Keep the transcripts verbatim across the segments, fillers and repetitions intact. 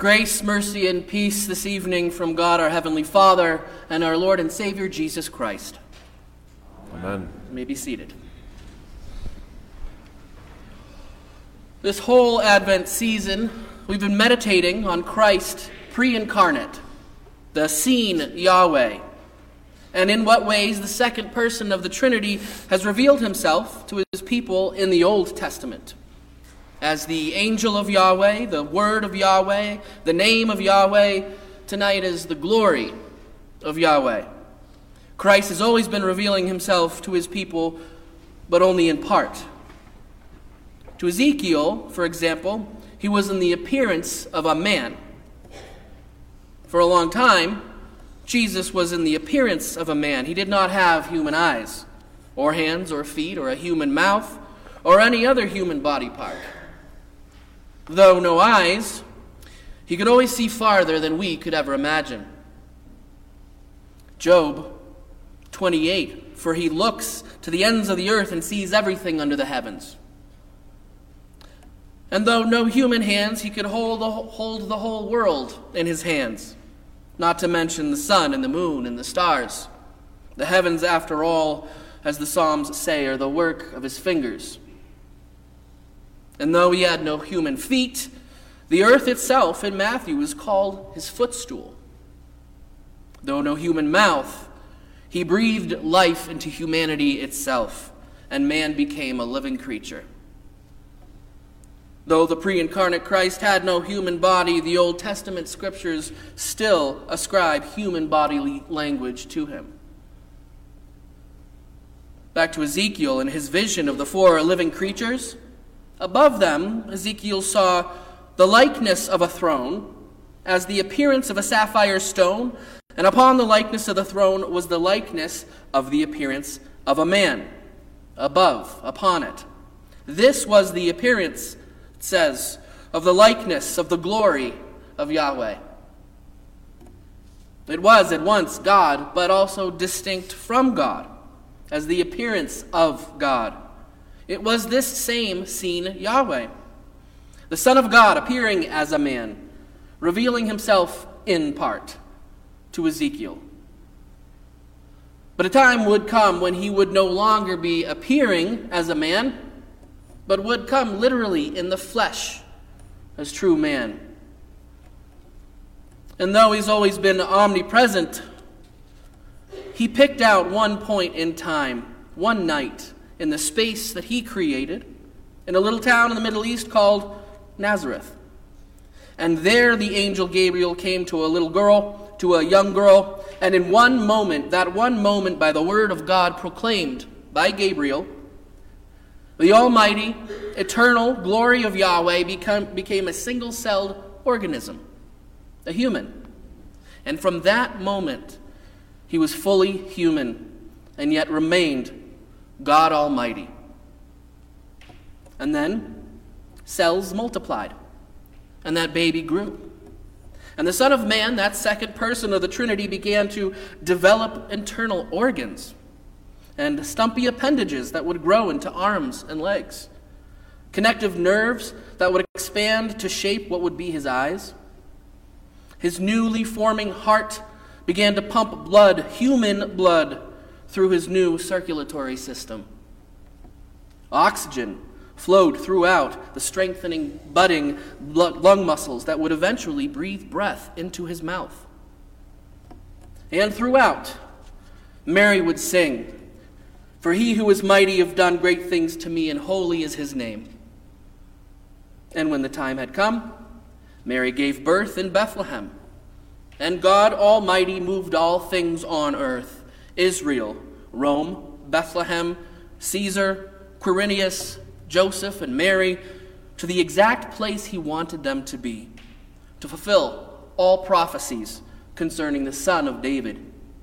Grace, mercy, and peace this evening from God our Heavenly Father and our Lord and Savior Jesus Christ. Amen. You may be seated. This whole Advent season, we've been meditating on Christ pre-incarnate, the seen Yahweh, and in what ways the second person of the Trinity has revealed himself to his people in the Old Testament. As the angel of Yahweh, the word of Yahweh, the name of Yahweh, tonight is the glory of Yahweh. Christ has always been revealing himself to his people, but only in part. To Ezekiel, for example, he was in the appearance of a man. For a long time, Jesus was in the appearance of a man. He did not have human eyes, or hands, or feet, or a human mouth, or any other human body part. Though no eyes, he could always see farther than we could ever imagine. Job twenty-eight, for he looks to the ends of the earth and sees everything under the heavens. And though no human hands, he could hold the, hold the whole world in his hands, not to mention the sun and the moon and the stars. The heavens, after all, as the Psalms say, are the work of his fingers. And though he had no human feet, the earth itself in Matthew is called his footstool. Though no human mouth, he breathed life into humanity itself, and man became a living creature. Though the pre-incarnate Christ had no human body, the Old Testament scriptures still ascribe human bodily language to him. Back to Ezekiel and his vision of the four living creatures. Above them, Ezekiel saw the likeness of a throne as the appearance of a sapphire stone, and upon the likeness of the throne was the likeness of the appearance of a man. Above, upon it. This was the appearance, it says, of the likeness of the glory of Yahweh. It was at once God, but also distinct from God, as the appearance of God. It was this same seen Yahweh, the Son of God appearing as a man, revealing himself in part to Ezekiel. But a time would come when he would no longer be appearing as a man, but would come literally in the flesh as true man. And though he's always been omnipresent, he picked out one point in time, one night, in the space that he created, in a little town in the Middle East called Nazareth. And there the angel Gabriel came to a little girl, to a young girl, and in one moment, that one moment by the word of God proclaimed by Gabriel, the almighty, eternal glory of Yahweh become, became a single-celled organism, a human. And from that moment, he was fully human and yet remained God Almighty. And then cells multiplied, and that baby grew. And the Son of Man, that second person of the Trinity, began to develop internal organs and stumpy appendages that would grow into arms and legs, connective nerves that would expand to shape what would be his eyes. His newly forming heart began to pump blood, human blood, through his new circulatory system. Oxygen flowed throughout the strengthening, budding lung muscles that would eventually breathe breath into his mouth. And throughout, Mary would sing, "For he who is mighty have done great things to me, and holy is his name." And when the time had come, Mary gave birth in Bethlehem, and God Almighty moved all things on earth, Israel, Rome, Bethlehem, Caesar, Quirinius, Joseph, and Mary, to the exact place he wanted them to be, to fulfill all prophecies concerning the Son of David.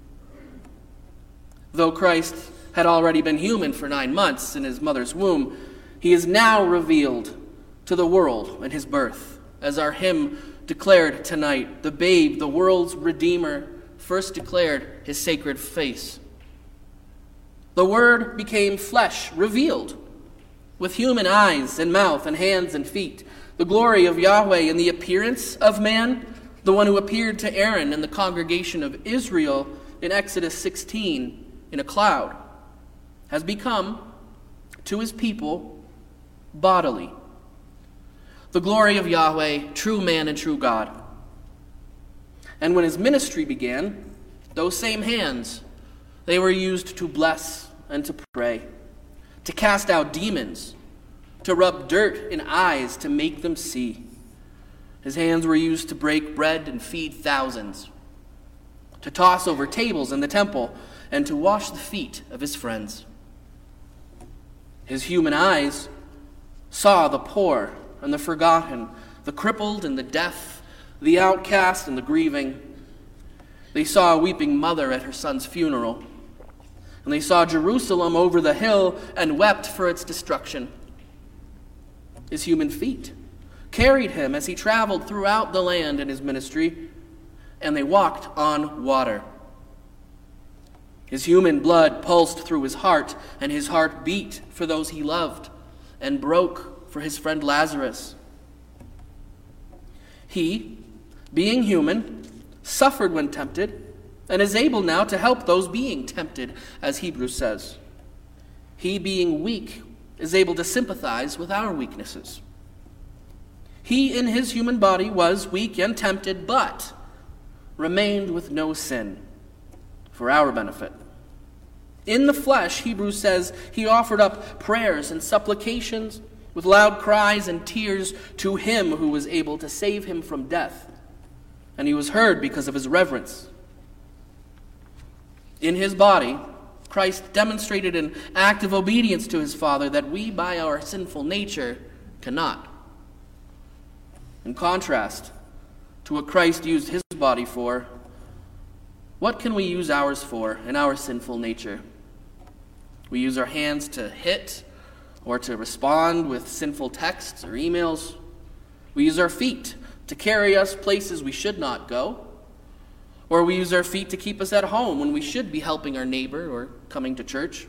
Though Christ had already been human for nine months in his mother's womb, he is now revealed to the world in his birth, as our hymn declared tonight, the babe, the world's Redeemer, first declared his sacred face. The Word became flesh, revealed, with human eyes and mouth and hands and feet, The glory of Yahweh in the appearance of man, the one who appeared to Aaron and the congregation of Israel in Exodus sixteen in a cloud, has become to his people bodily. The glory of Yahweh, true man and true God. And when his ministry began, those same hands, they were used to bless and to pray, to cast out demons, to rub dirt in eyes to make them see. His hands were used to break bread and feed thousands, to toss over tables in the temple, and to wash the feet of his friends. His human eyes saw the poor and the forgotten, the crippled and the deaf, the outcast and the grieving. They saw a weeping mother at her son's funeral, and they saw Jerusalem over the hill and wept for its destruction. His human feet carried him as he traveled throughout the land in his ministry, and they walked on water. His human blood pulsed through his heart, and his heart beat for those he loved and broke for his friend Lazarus. He, being human, suffered when tempted, and is able now to help those being tempted, as Hebrews says. He, being weak, is able to sympathize with our weaknesses. He in his human body was weak and tempted, but remained with no sin for our benefit. In the flesh, Hebrews says, he offered up prayers and supplications with loud cries and tears to him who was able to save him from death. And he was heard because of his reverence. In his body, Christ demonstrated an act of obedience to his Father that we, by our sinful nature, cannot. In contrast to what Christ used his body for, what can we use ours for in our sinful nature? We use our hands to hit or to respond with sinful texts or emails. We use our feet to carry us places we should not go. Or we use our feet to keep us at home when we should be helping our neighbor or coming to church.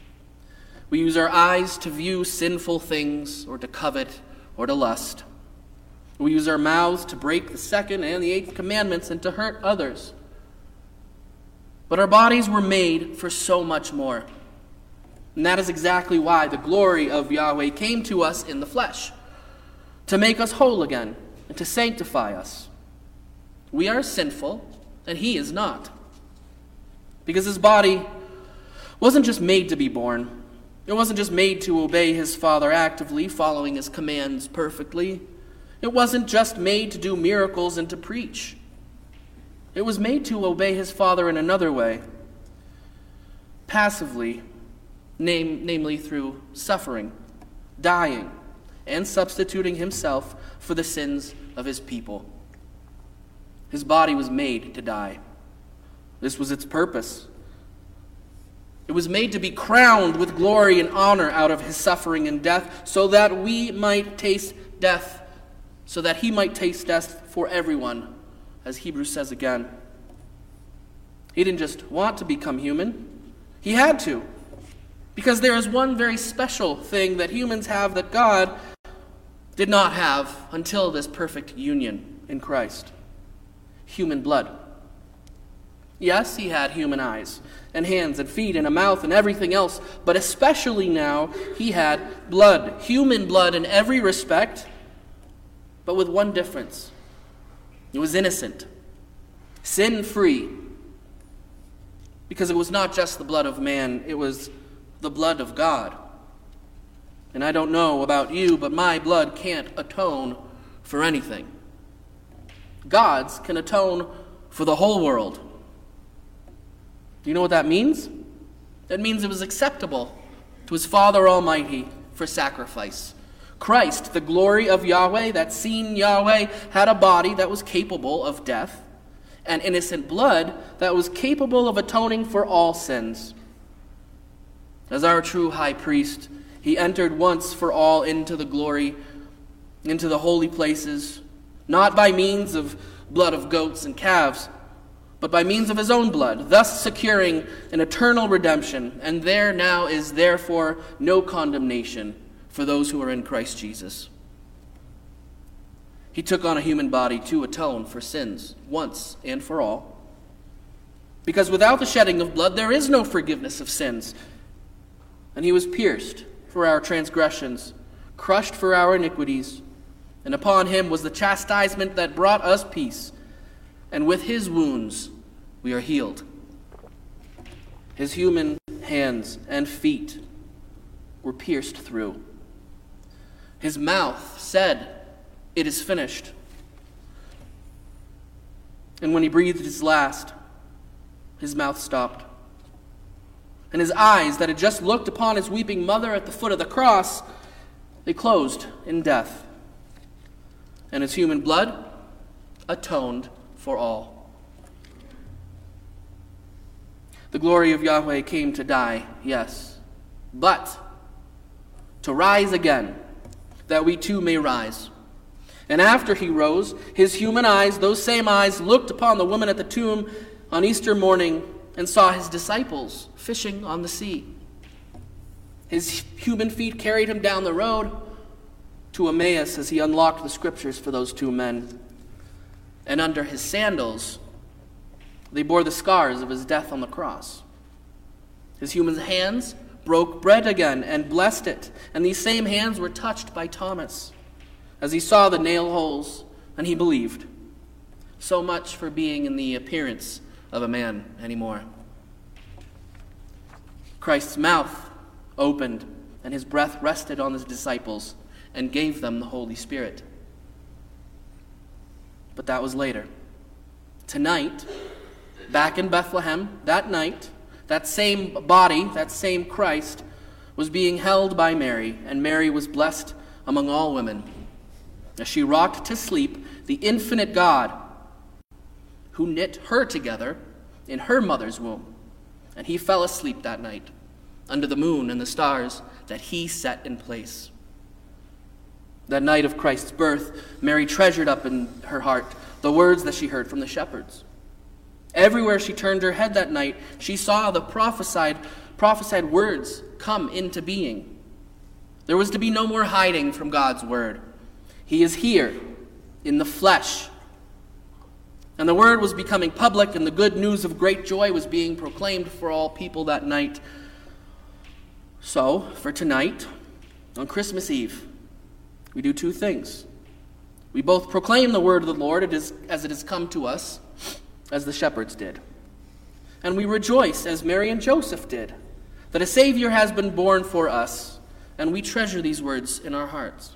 We use our eyes to view sinful things or to covet or to lust. We use our mouths to break the second and the eighth commandments and to hurt others. But our bodies were made for so much more. And that is exactly why the glory of Yahweh came to us in the flesh, to make us whole again and to sanctify us. We are sinful, and he is not. Because his body wasn't just made to be born. It wasn't just made to obey his Father actively, following his commands perfectly. It wasn't just made to do miracles and to preach. It was made to obey his Father in another way, passively, name, namely through suffering, dying, and substituting himself for the sins of his people. His body was made to die. This was its purpose. It was made to be crowned with glory and honor out of his suffering and death, so that we might taste death, so that he might taste death for everyone, as Hebrews says again. He didn't just want to become human. He had to. Because there is one very special thing that humans have that God did not have until this perfect union in Christ. Human blood. Yes, he had human eyes and hands and feet and a mouth and everything else, but especially now he had blood, human blood in every respect, but with one difference. It was innocent, sin-free, because it was not just the blood of man, it was the blood of God. And I don't know about you, but my blood can't atone for anything. God's can atone for the whole world. Do you know what that means? That means it was acceptable to his Father Almighty for sacrifice. Christ, the glory of Yahweh, that seen Yahweh, had a body that was capable of death, and innocent blood that was capable of atoning for all sins. As our true high priest, he entered once for all into the glory, into the holy places, not by means of blood of goats and calves, but by means of his own blood, thus securing an eternal redemption. And there now is therefore no condemnation for those who are in Christ Jesus. He took on a human body to atone for sins once and for all. Because without the shedding of blood, there is no forgiveness of sins. And he was pierced for our transgressions, crushed for our iniquities, and upon him was the chastisement that brought us peace, and with his wounds we are healed. His human hands and feet were pierced through. His mouth said, "It is finished." And when he breathed his last, his mouth stopped. And his eyes that had just looked upon his weeping mother at the foot of the cross, they closed in death. And his human blood atoned for all. The glory of Yahweh came to die, yes, but to rise again, that we too may rise. And after he rose, his human eyes, those same eyes, looked upon the woman at the tomb on Easter morning and saw his disciples fishing on the sea. His human feet carried him down the road to Emmaus as he unlocked the scriptures for those two men. And under his sandals, they bore the scars of his death on the cross. His human hands broke bread again and blessed it, and these same hands were touched by Thomas as he saw the nail holes, and he believed. So much for being in the appearance of a man anymore. Christ's mouth opened, and his breath rested on his disciples and gave them the Holy Spirit. But that was later. Tonight, back in Bethlehem, that night, that same body, that same Christ, was being held by Mary, and Mary was blessed among all women, as she rocked to sleep the infinite God who knit her together in her mother's womb. And he fell asleep that night under the moon and the stars that he set in place. That night of Christ's birth, Mary treasured up in her heart the words that she heard from the shepherds. Everywhere she turned her head that night, she saw the prophesied, prophesied words come into being. There was to be no more hiding from God's word. He is here in the flesh. And the word was becoming public, and the good news of great joy was being proclaimed for all people that night. So, for tonight, on Christmas Eve, we do two things. We both proclaim the word of the Lord it is, as it has come to us, as the shepherds did. And we rejoice, as Mary and Joseph did, that a Savior has been born for us, and we treasure these words in our hearts.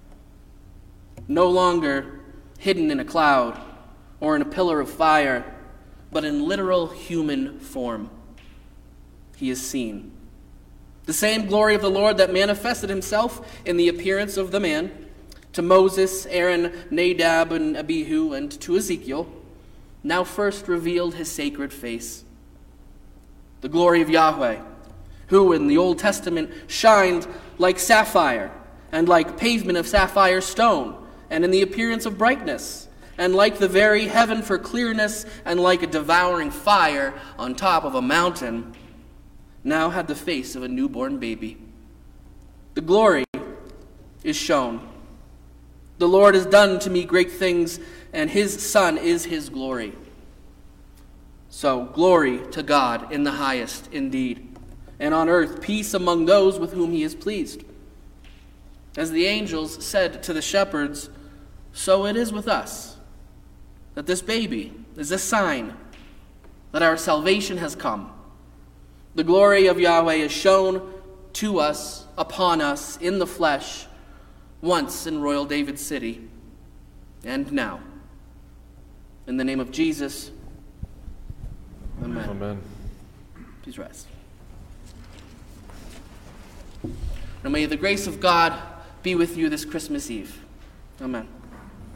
No longer hidden in a cloud or in a pillar of fire, but in literal human form, he is seen. The same glory of the Lord that manifested himself in the appearance of the man to Moses, Aaron, Nadab, and Abihu, and to Ezekiel, now first revealed his sacred face. The glory of Yahweh, who in the Old Testament shined like sapphire and like pavement of sapphire stone, and in the appearance of brightness, and like the very heaven for clearness, and like a devouring fire on top of a mountain, now had the face of a newborn baby. The glory is shown. The Lord has done to me great things, and his Son is his glory. So, glory to God in the highest indeed, and on earth peace among those with whom he is pleased. As the angels said to the shepherds, so it is with us, that this baby is a sign that our salvation has come. The glory of Yahweh is shown to us, upon us, in the flesh, once in royal David's city, and now. In the name of Jesus, amen. Amen. Please rise. And may the grace of God be with you this Christmas Eve. Amen.